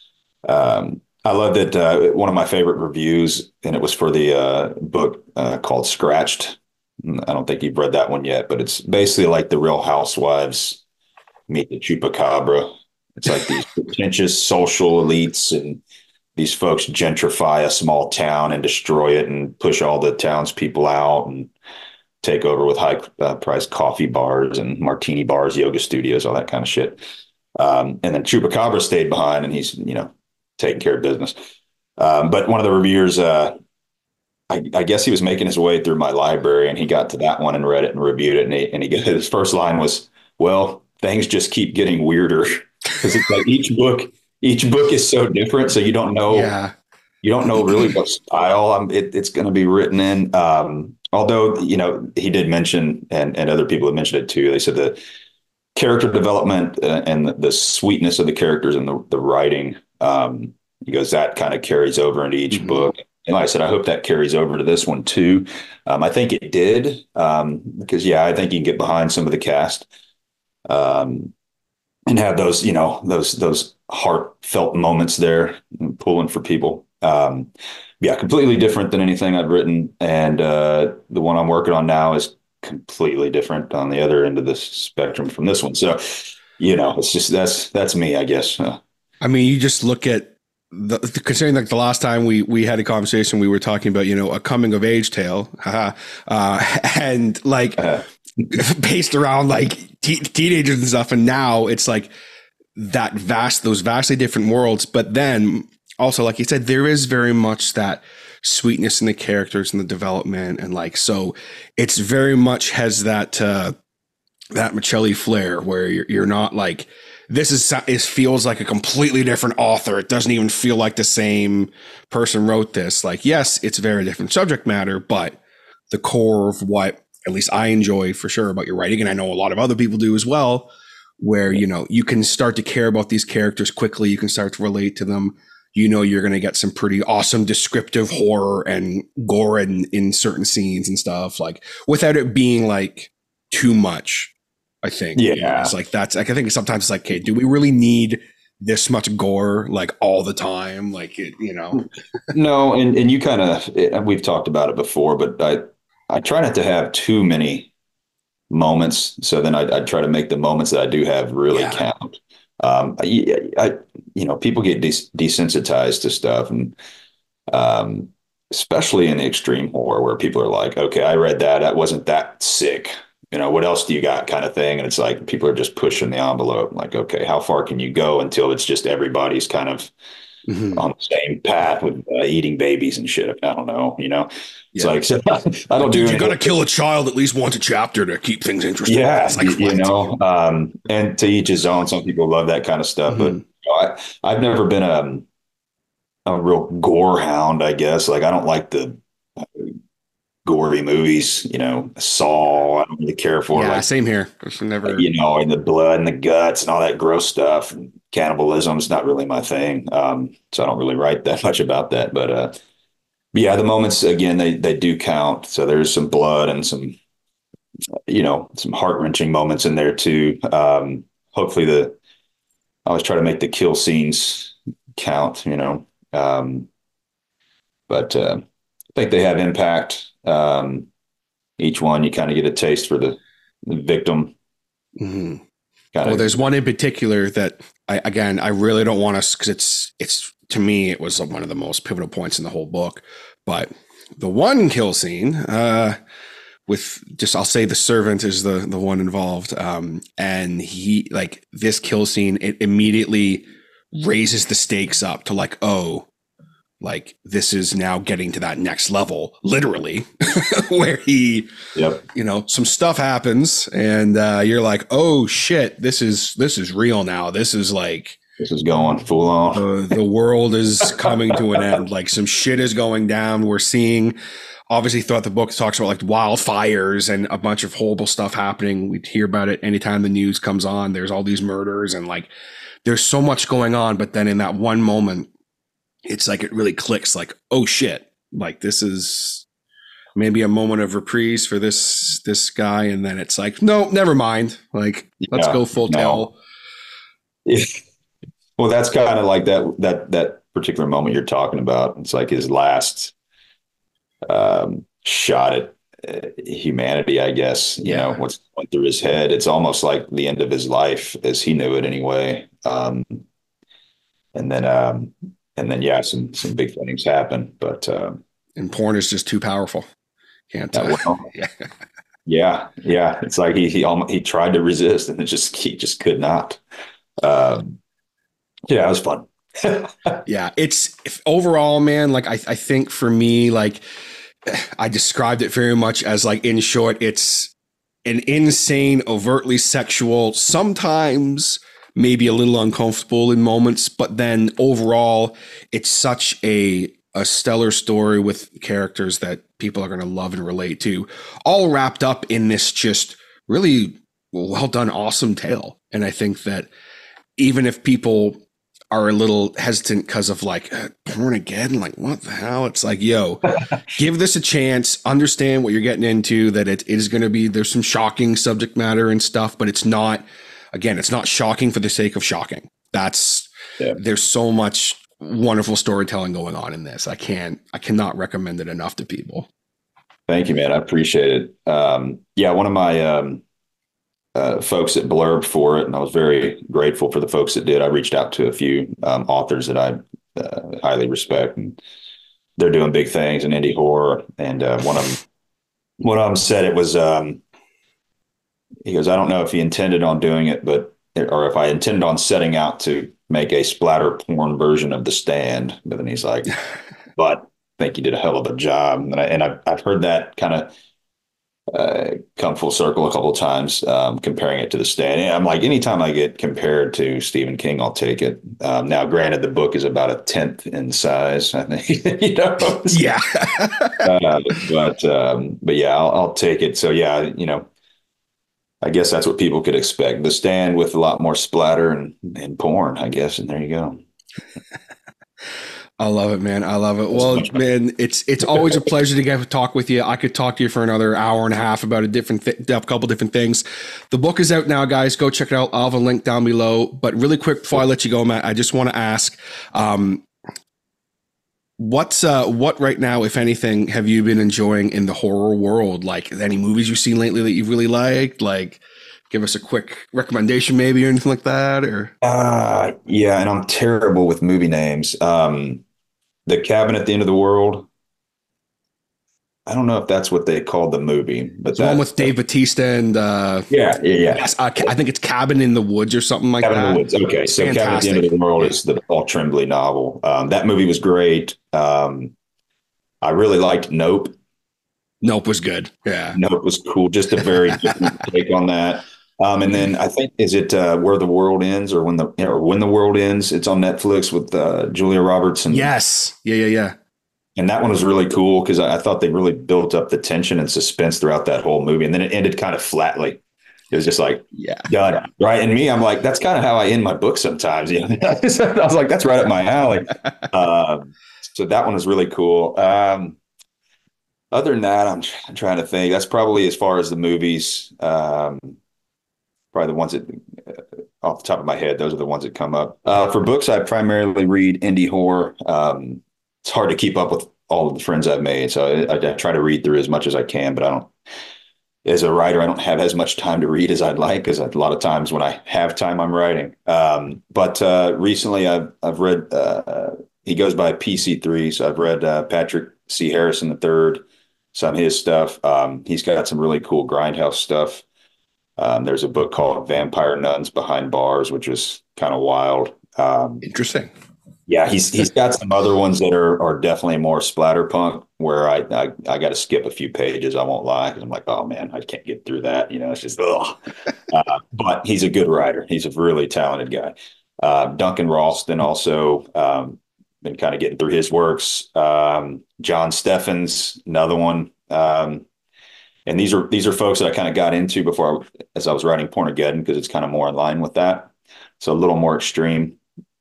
um, I love that uh, one of my favorite reviews, and it was for the uh, book uh, called Scratched. I don't think you've read that one yet, but it's basically like the Real Housewives meet the Chupacabra. It's like these pretentious social elites, and these folks gentrify a small town and destroy it and push all the townspeople out and take over with high uh, priced coffee bars and martini bars, yoga studios, all that kind of shit. Um, and then Chupacabra stayed behind, and he's, you know, taking care of business. Um, but one of the reviewers, uh, I, I guess he was making his way through my library, and he got to that one and read it and reviewed it. And he, and he his first line was, "Well, things just keep getting weirder." Because it's like each book, each book is so different, so you don't know, yeah. you don't know really what style um, it, it's going to be written in. Um, although, you know, he did mention, and and other people have mentioned it too. They said the character development uh, and the, the sweetness of the characters and the the writing, um, he goes, that kind of carries over into each mm-hmm. book. And like I said, I hope that carries over to this one too. Um, I think it did um, because yeah, I think you can get behind some of the cast. Um, And have those, you know, those those heartfelt moments there, pulling for people. Um, yeah, completely different than anything I've written, and uh, the one I'm working on now is completely different on the other end of the spectrum from this one. So, you know, it's just that's that's me, I guess. Uh, I mean, you just look at the considering like the last time we we had a conversation, we were talking about, you know, a coming of age tale, uh, and like. Uh, based around like te- teenagers and stuff, and now it's like that vast those vastly different worlds, but then also, like you said, there is very much that sweetness in the characters and the development, and like so it's very much has that uh that Michelli flair where you're, you're not like this is it feels like a completely different author. It doesn't even feel like the same person wrote this. Like, yes, it's very different subject matter, but the core of what at least I enjoy for sure about your writing, and I know a lot of other people do as well, where, you know, you can start to care about these characters quickly. You can start to relate to them. You know, you're going to get some pretty awesome descriptive horror and gore in, in certain scenes and stuff, like without it being like too much, I think. Yeah. You know, it's like, that's like, I think sometimes it's like, okay, do we really need this much gore like all the time? Like, it, you know, no. And, and you kind of, we've talked about it before, but I, I try not to have too many moments. So then I, I try to make the moments that I do have really Yeah. count. Um, I, I, you know, people get des- desensitized to stuff, and um, especially in the extreme horror where people are like, okay, I read that. That wasn't that sick. You know, what else do you got kind of thing? And it's like people are just pushing the envelope. Like, okay, how far can you go until it's just everybody's kind of Mhm. on the same path with uh, eating babies and shit? I don't know. You know, it's Yeah. like, so I don't do Dude, you anything. got to kill a child at least once a chapter to keep things interesting. Yeah, It's like, you, you what? know, um, and to each his own. Some people love that kind of stuff, but Mhm. you know, I, I've never been a, a real gore hound, I guess. Like, I don't like the gory movies, you know, Saw. I don't really care for Yeah, like, same here. It's never. you know, and the blood and the guts and all that gross stuff. And cannibalism is not really my thing. Um, so I don't really write that much about that. But uh, yeah, the moments again, they they do count. So there's some blood and some, you know, some heart wrenching moments in there too. Um, hopefully the I always try to make the kill scenes count, you know. Um, but uh, I think they have impact. Um, each one, you kind of get a taste for the, the victim. Mhm. Kind Well, of, there's one in particular that I, again, I really don't want to, because it's, it's, to me, it was one of the most pivotal points in the whole book. But the one kill scene, uh, with just, I'll say the servant is the, the one involved. Um, and he, like, this kill scene, it immediately raises the stakes up to like, oh, like this is now getting to that next level, literally, where he, yep. you know, some stuff happens and uh, you're like, oh shit, this is, this is real now. This is like, This is going full on. uh, the world is coming to an end. Like some shit is going down. We're seeing, obviously throughout the book, it talks about like wildfires and a bunch of horrible stuff happening. We hear about it anytime the news comes on. There's all these murders and like, there's so much going on. But then in that one moment, it's like it really clicks like, oh shit, like this is maybe a moment of reprise for this this guy. And then it's like, no, never mind. Like, let's Yeah, go full no. tell. Yeah. Well, that's kind of like that that that particular moment you're talking about. It's like his last um, shot at uh, humanity, I guess. You Yeah. know, what's went through his head. It's almost like the end of his life as he knew it anyway. Um, and then, um, and then, yeah, some some big things happen. But um, And porn is just too powerful. Can't uh, uh, well, yeah. yeah, yeah. It's like he he almost, he tried to resist, and it just he just could not. Um, yeah, it was fun. Yeah, it's if overall, man, like I, I think for me, like I described it very much as like, in short, it's an insane, overtly sexual, sometimes maybe a little uncomfortable in moments, but then overall, it's such a a stellar story with characters that people are going to love and relate to, all wrapped up in this just really well done, awesome tale. And I think that even if people are a little hesitant because of like uh, porn again, like what the hell? It's like, yo, give this a chance, understand what you're getting into, that it, it is going to be, there's some shocking subject matter and stuff, but it's not, again, it's not shocking for the sake of shocking. That's, Yeah. there's so much wonderful storytelling going on in this. I can't, I cannot recommend it enough to people. Thank you, man. I appreciate it. Um, yeah, one of my um, uh, folks that blurbed for it, and I was very grateful for the folks that did. I reached out to a few um, authors that I uh, highly respect, and they're doing big things in indie horror. And uh, one of them, one of them said it was. Um, he goes, I don't know if he intended on doing it, but or if I intended on setting out to make a splatter porn version of The Stand. But then he's like, but I think you did a hell of a job. And, I, and I've, I've heard that kind of uh, come full circle a couple of times, um, comparing it to The Stand. And I'm like, anytime I get compared to Stephen King, I'll take it. Um, now, granted, the book is about a tenth in size, I think, you know? Yeah. uh, but, um, but yeah, I'll, I'll take it. So yeah, you know, I guess that's what people could expect. The Stand with a lot more splatter and, and porn, I guess. And there you go. I love it, man. I love it. Well, man, it's it's always a pleasure to get to talk with you. I could talk to you for another hour and a half about a different th- a couple different things. The book is out now, guys. Go check it out. I'll have a link down below. But really quick before I let you go, Matt, I just want to ask, um, What's uh what right now, if anything, have you been enjoying in the horror world? Like any movies you've seen lately that you've really liked? Like give us a quick recommendation maybe or anything like that or Uh, yeah, and I'm terrible with movie names. Um, The Cabin at the End of the World. I don't know if that's what they called the movie, but the that, one with Dave Bautista and uh yeah, yeah, yeah. yes, uh, I think it's Cabin in the Woods or something like Cabin that. in the Woods. Okay, so Cabin at the End of the World is the Paul Tremblay novel. Um, that movie was great. Um, I really liked Nope. Nope was good. Yeah. Nope was cool. Just a very different take on that. Um, and then I think is it uh, Where the World Ends or when the or When the World Ends? It's on Netflix with uh, Julia Roberts and Yes. Yeah, yeah, yeah. and that one was really cool because I, I thought they really built up the tension and suspense throughout that whole movie, and then it ended kind of flatly. It was just like, yeah, done. Right. And me, I'm like, that's kind of how I end my book sometimes. You know, I was like, that's right up my alley. Um, so that one was really cool. Um, other than that, I'm, I'm trying to think. That's probably as far as the movies. Um, probably the ones that, uh, off the top of my head, those are the ones that come up. Uh, for books, I primarily read indie horror. Um, it's hard to keep up with all of the friends I've made, so I, I, I try to read through as much as I can. But I don't, as a writer, I don't have as much time to read as I'd like, because a lot of times when I have time, I'm writing. Um, but uh, recently, I've I've read. Uh, he goes by P C three, so I've read uh, Patrick C. Harrison the third, some of his stuff. Um, he's got some really cool grindhouse stuff. Um, there's a book called Vampire Nuns Behind Bars, which is kind of wild. Um, Interesting. Yeah, he's he's got some other ones that are are definitely more splatterpunk, where I I, I got to skip a few pages. I won't lie, because I'm like, oh man, I can't get through that. You know, it's just ugh. Uh, but he's a good writer. He's a really talented guy. Uh, Duncan Ralston also um, been kind of getting through his works. Um, John Steffens, another one. Um, and these are these are folks that I kind of got into before I, as I was writing Pornageddon, because it's kind of more in line with that. So a little more extreme.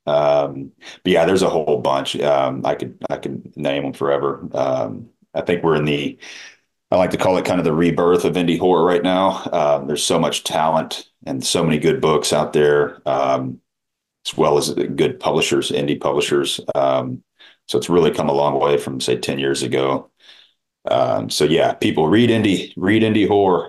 Um, but yeah, there's a whole bunch. Um, I could I could name them forever. Um, I think we're in the I like to call it kind of the rebirth of indie horror right now. Um, there's so much talent and so many good books out there, um, as well as good publishers, indie publishers. Um, so it's really come a long way from, say, ten years ago. Um, so yeah, people read indie, read indie horror.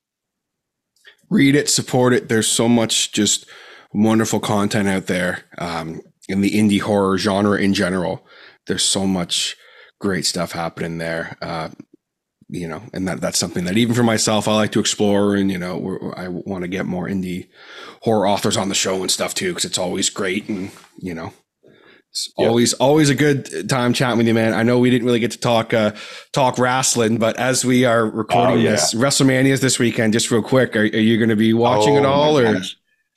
Read it, support it. There's so much just wonderful content out there um, in the indie horror genre in general. There's so much great stuff happening there. Uh, you know, and that that's something that even for myself, I like to explore. And, you know, we're, I want to get more indie horror authors on the show and stuff too, because it's always great. And, you know, it's yep. always, always a good time chatting with you, man. I know we didn't really get to talk, uh, talk wrestling, but as we are recording oh, yeah. this, WrestleMania is this weekend, just real quick, are, are you going to be watching oh, it all or? Gosh.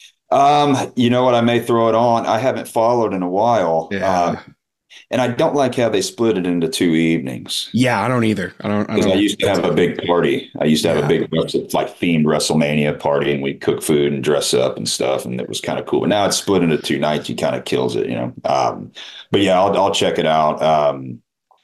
Um, you know what? I may throw it on. I haven't followed in a while. Yeah. Uh, and I don't like how they split it into two evenings. Yeah, I don't either. I don't. Because I, I used to have a big party. I used to have yeah. a big like themed WrestleMania party, and we cook food and dress up and stuff, and it was kind of cool. But now it's split into two nights. He kind of kills it, you know. Um, but yeah, I'll I'll check it out. Um,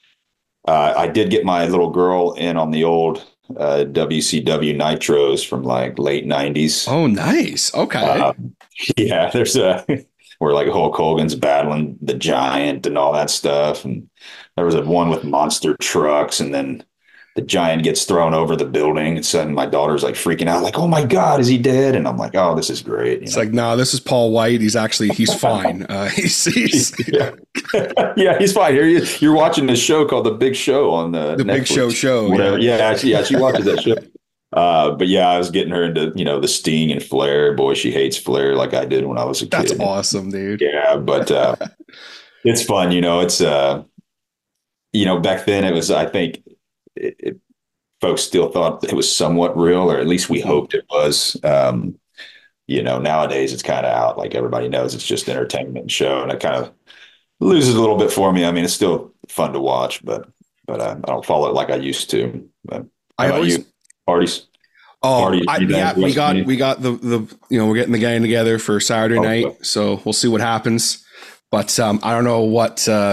uh, I did get my little girl in on the old uh, W C W Nitros from like late nineties. Oh, nice. Okay. Um, yeah, there's a. Where like Hulk Hogan's battling the Giant and all that stuff. And there was a one with monster trucks, and then the Giant gets thrown over the building, and suddenly my daughter's like freaking out, like, oh my God, is he dead? And I'm like, oh, this is great. You it's know? like, no, this is Paul White. He's actually, he's fine. Uh, he's, he's yeah. yeah, he's fine. Here you, you're watching this show called The Big Show on the The Netflix, Big Show show. Whatever. Yeah, yeah, she, yeah, she watches that show. Uh, but yeah, I was getting her into, you know, the Sting and Flair. Boy, she hates Flair like I did when I was a kid. That's awesome, dude. Yeah, but uh, it's fun. You know, it's, uh, you know, back then it was, I think it, it, folks still thought it was somewhat real, or at least we hoped it was. Um, you know, nowadays it's kind of out. Like everybody knows it's just entertainment show, and it kind of loses a little bit for me. I mean, it's still fun to watch, but, but uh, I don't follow it like I used to. But how I about always, you? Parties. Oh, Parties, I, yeah, we got we got the the you know we're getting the gang together for Saturday okay. night, so we'll see what happens. But um, I don't know what uh,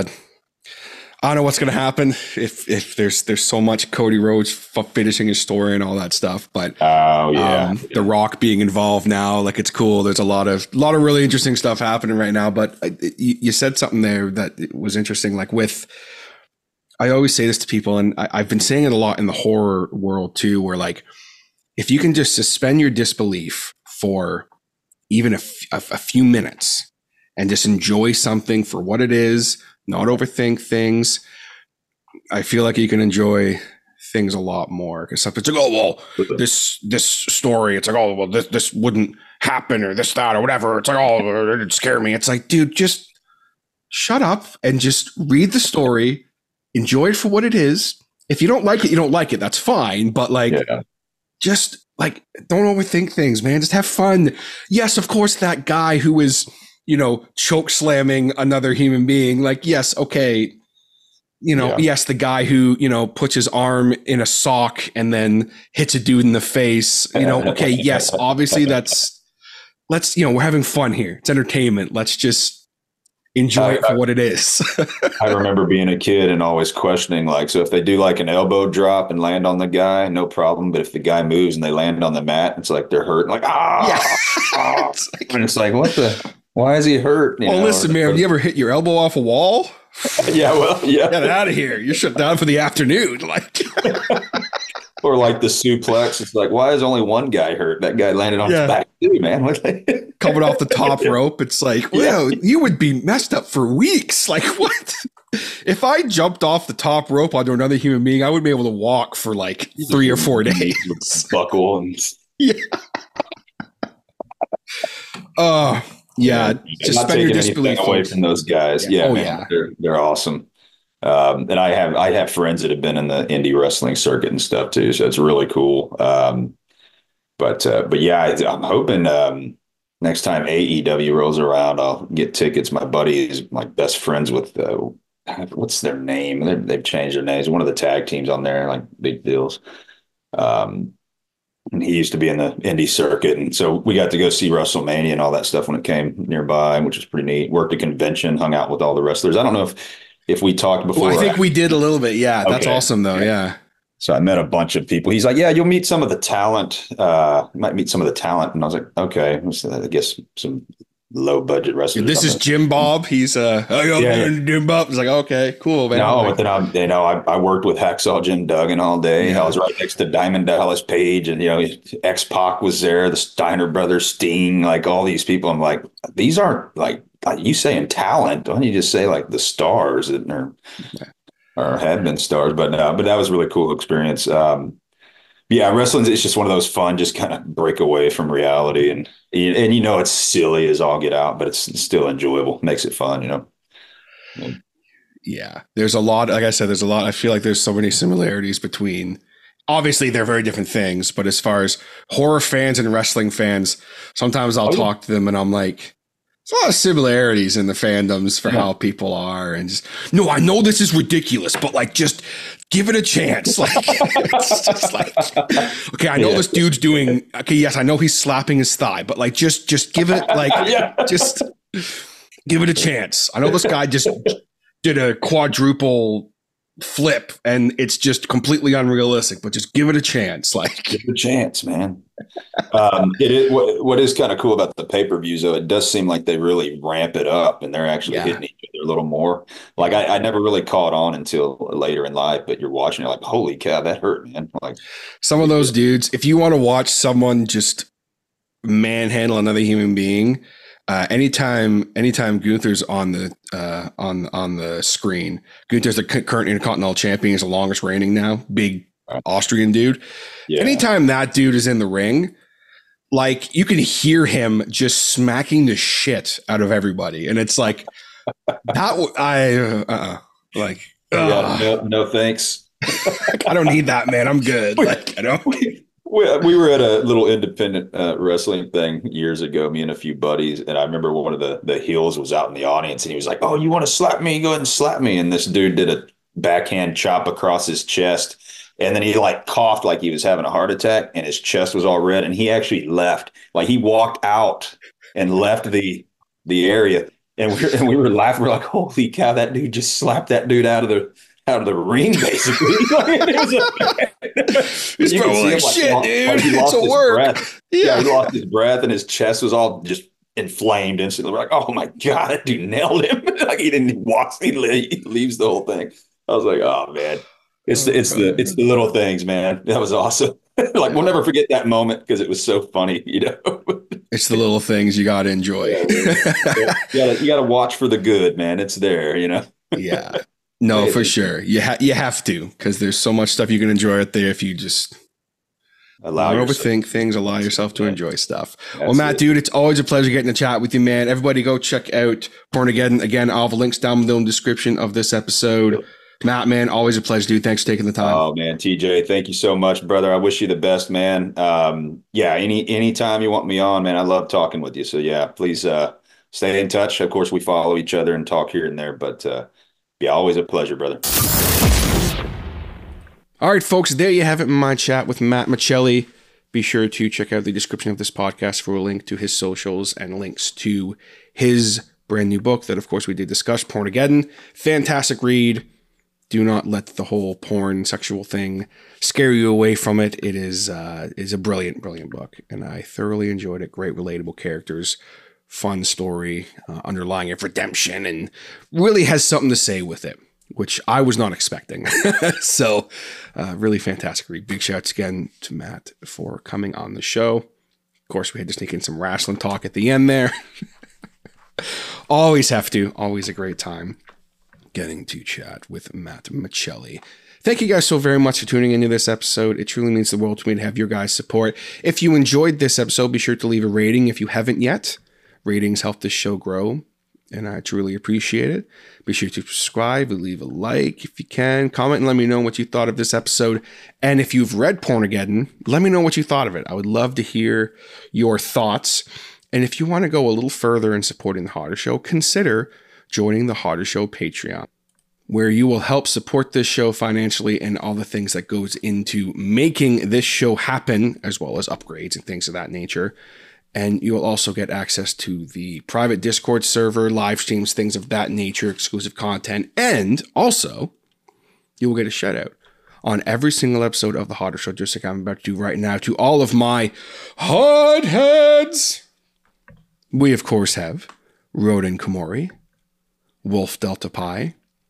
I don't know what's going to happen if if there's there's so much Cody Rhodes f- finishing his story and all that stuff. But oh yeah, um, The Rock being involved now, like it's cool. There's a lot of a lot of really interesting stuff happening right now. But you, you said something there that was interesting, like with I always say this to people, and I, I've been saying it a lot in the horror world too, where like, if you can just suspend your disbelief for even a, f- a, a few minutes and just enjoy something for what it is, not overthink things, I feel like you can enjoy things a lot more. Because something's like, oh, well, this this story, it's like, oh, well, this, this wouldn't happen or this, that, or whatever. It's like, oh, it'd scare me. It's like, dude, just shut up and just read the story. Enjoy it for what it is. If you don't like it, you don't like it. That's fine. But like, yeah. just like, don't overthink things, man. Just have fun. Yes, of course, that guy who is, you know, choke slamming another human being. Like, yes, okay. You know, yeah. yes, the guy who, you know, puts his arm in a sock and then hits a dude in the face. You know, okay, yes, obviously that's, let's, you know, we're having fun here. It's entertainment. Let's just enjoy I, it for I, what it is. I remember being a kid and always questioning, like, so if they do like an elbow drop and land on the guy, no problem. But if the guy moves and they land on the mat, it's like they're hurt. Like, ah, yeah. ah. It's like, and it's like, what the, why is he hurt? You oh, know? listen, man, have you ever hit your elbow off a wall? yeah, well, yeah. Get out of here. You're shut down for the afternoon. Like, or like the suplex. It's like, why is only one guy hurt? That guy landed on yeah. his back too, man. Coming off the top rope. It's like, well, yeah. you would be messed up for weeks. Like, what? If I jumped off the top rope onto another human being, I would be able to walk for like three or four days. Buckle and yeah. Uh, yeah. yeah. Just spend your disbelief away from those guys. Yeah, yeah, oh, man, yeah. They're, they're awesome. Um, and I have I have friends that have been in the indie wrestling circuit and stuff too, so it's really cool. Um, but uh, but yeah, I, I'm hoping um, next time A E W rolls around, I'll get tickets. My buddy is my best friends with uh, what's their name? They're, they've changed their names. One of the tag teams on there, like big deals. Um, and he used to be in the indie circuit, and so we got to go see WrestleMania and all that stuff when it came nearby, which was pretty neat. Worked a convention, hung out with all the wrestlers. I don't know if. If we talked before, well, I think we did a little bit. Yeah, that's okay. Awesome, though. Yeah. So I met a bunch of people. He's like, "Yeah, you'll meet some of the talent. Uh, you might meet some of the talent." And I was like, "Okay, I guess some low budget wrestlers." This is Jim Bob. He's uh, oh, yeah, Jim Bob. He's like, "Okay, cool, man." No, but then I, you know, I, I worked with Hacksaw Jim Duggan all day. Yeah. I was right next to Diamond Dallas Page, and you know, X-Pac was there. The Steiner brothers, Sting, like all these people. I'm like, these aren't like. Like you saying talent, why don't you just say like the stars that are or have been stars? But uh, but that was a really cool experience. Um, yeah, wrestling is just one of those fun, just kind of break away from reality, and and you know it's silly as all get out, but it's still enjoyable. Makes it fun, you know. And, yeah, there's a lot. Like I said, there's a lot. I feel like there's so many similarities between. Obviously, they're very different things, but as far as horror fans and wrestling fans, sometimes I'll oh, talk yeah. to them and I'm like. There's a lot of similarities in the fandoms for yeah. how people are, and just no, I know this is ridiculous, but like, just give it a chance. Like, it's just like, okay, I know yeah. this dude's doing. Okay, yes, I know he's slapping his thigh, but like, just, just give it, like, yeah. just give it a chance. I know this guy just did a quadruple flip, and it's just completely unrealistic, but just give it a chance. Like, give it a chance, man. um, it is what, what is kind of cool about the pay-per-views, though. It does seem like they really ramp it up, and they're actually yeah. hitting each other a little more. Like I, I never really caught on until later in life, but you're watching it like, holy cow, that hurt, man. Like some of those dudes. If you want to watch someone just manhandle another human being, uh, anytime, anytime Gunther's on the uh, on on the screen, Gunther's the current Intercontinental Champion. He's the longest reigning now. Big. Austrian dude. Yeah. Anytime that dude is in the ring, like you can hear him just smacking the shit out of everybody, and it's like that. I uh, uh like yeah, no, no thanks. I don't need that, man. I'm good. Like I don't. We, we were at a little independent uh, wrestling thing years ago, me and a few buddies, and I remember one of the the heels was out in the audience, and he was like, "Oh, you want to slap me? Go ahead and slap me." And this dude did a backhand chop across his chest. And then he like coughed like he was having a heart attack, and his chest was all red. And he actually left, like he walked out and left the the area. And we were, and we were laughing. We're like, "Holy cow! That dude just slapped that dude out of the out of the ring, basically." He's probably like, like, "Shit, lost, dude, like it's a work." Yeah. yeah, he lost his breath, and his chest was all just inflamed instantly. We're like, "Oh my god, that dude nailed him!" Like he didn't walk, he leaves the whole thing. I was like, oh man, it's the, Oh, it's the, it's the little things, man. That was awesome. Like we'll never forget that moment because it was so funny, you know. It's the little things you got to enjoy. Yeah, you gotta, you gotta watch for the good, man. It's there, you know. Yeah. No, for sure. You, ha- you have to, because there's so much stuff you can enjoy out there if you just allow don't yourself. overthink things, allow yourself to enjoy stuff. That's well, Matt, it. dude, it's always a pleasure getting to chat with you, man. Everybody go check out Pornageddon. Again, I'll have links down below in the description of this episode. Matt, man, always a pleasure, dude. Thanks for taking the time. Oh man, T J, thank you so much, brother. I wish you the best, man. Um, yeah, any anytime you want me on, man, I love talking with you. So yeah, please uh stay in touch. Of course, we follow each other and talk here and there, but uh yeah, always a pleasure, brother. All right, folks, there you have it, my chat with Matt Michelli. Be sure to check out the description of this podcast for a link to his socials and links to his brand new book that, of course, we did discuss, Pornageddon. Fantastic read. Do not let the whole porn sexual thing scare you away from it. It is uh, is a brilliant, brilliant book, and I thoroughly enjoyed it. Great relatable characters, fun story, uh, underlying of redemption, and really has something to say with it, which I was not expecting. So, uh, really fantastic read. Big shouts again to Matt for coming on the show. Of course, we had to sneak in some wrestling talk at the end there. Always have to. Always a great time getting to chat with Matt Michelli. Thank you guys so very much for tuning into this episode. It truly means the world to me to have your guys' support. If you enjoyed this episode, be sure to leave a rating if you haven't yet. Ratings help this show grow, and I truly appreciate it. Be sure to subscribe, leave a like if you can, comment and let me know what you thought of this episode. And if you've read Pornageddon, let me know what you thought of it. I would love to hear your thoughts. And if you want to go a little further in supporting The Harder Show, consider joining The Harder Show Patreon, where you will help support this show financially and all the things that goes into making this show happen, as well as upgrades and things of that nature. And you will also get access to the private Discord server, live streams, things of that nature, exclusive content, and also you will get a shout out on every single episode of The Harder Show, just like I'm about to do right now, to all of my hardheads. We, of course, have Roden Komori, Wolf Delta Pi,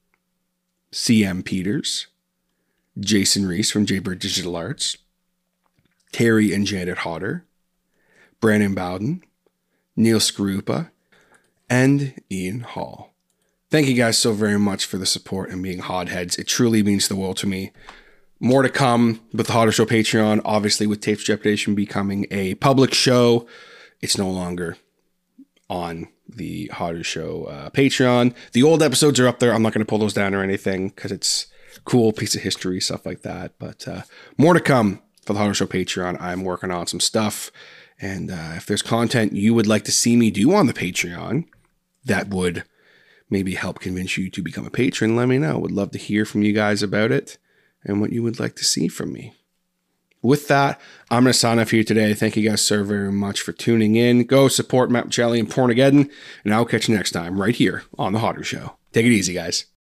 C M Peters, Jason Reese from Jaybird Digital Arts, Terry and Janet Hodder, Brandon Bowden, Neil Skarupa, and Ian Hall. Thank you guys so very much for the support and being hodheads. It truly means the world to me. More to come with the Harder Show Patreon. Obviously, with Tapes Trepidation becoming a public show, it's no longer on the Harder Show uh, Patreon. The old episodes are up there. I'm not going to pull those down or anything because it's cool piece of history, stuff like that. But uh, more to come for the Harder Show Patreon. I'm working on some stuff. And uh, if there's content you would like to see me do on the Patreon that would maybe help convince you to become a patron, let me know. Would love to hear from you guys about it and what you would like to see from me. With that, I'm going to sign off here today. Thank you guys so very much for tuning in. Go support Matt Michelli and Pornageddon, and I'll catch you next time right here on The Harder Show. Take it easy, guys.